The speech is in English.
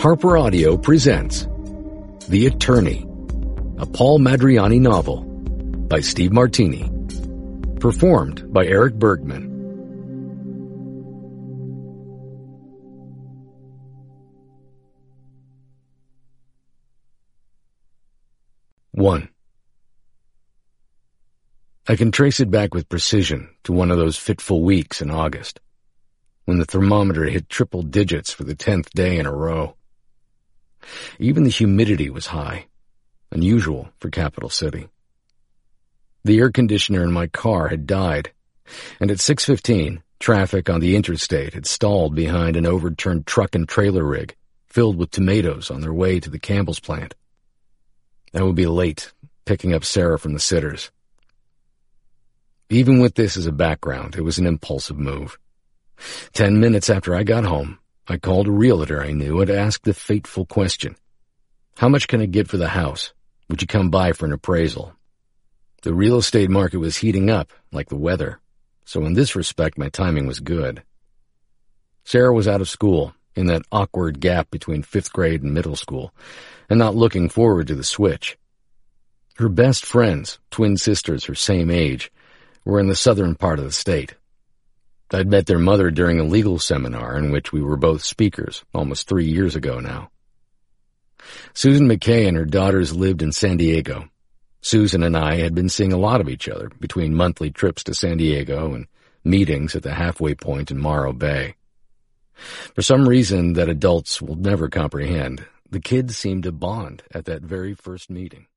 Harper Audio presents The Attorney, a Paul Madriani novel by Steve Martini, performed by Eric Bergman. One. I can trace it back with precision to one of those fitful weeks in August, when the thermometer hit triple digits for the 10th day in a row. Even the humidity was high, unusual for Capital City. The air conditioner in my car had died, and at 6:15, traffic on the interstate had stalled behind an overturned truck and trailer rig filled with tomatoes on their way to the Campbell's plant. I would be late, picking up Sarah from the sitters. Even with this as a background, it was an impulsive move. 10 minutes after I got home, I called a realtor I knew and asked the fateful question: how much can I get for the house? Would you come by for an appraisal? The real estate market was heating up, like the weather, so in this respect my timing was good. Sarah was out of school, in that awkward gap between 5th grade and middle school, and not looking forward to the switch. Her best friends, twin sisters her same age, were in the southern part of the state. I'd met their mother during a legal seminar in which we were both speakers almost 3 years ago now. Susan McKay and her daughters lived in San Diego. Susan and I had been seeing a lot of each other between monthly trips to San Diego and meetings at the halfway point in Morro Bay. For some reason that adults will never comprehend, the kids seemed to bond at that very first meeting.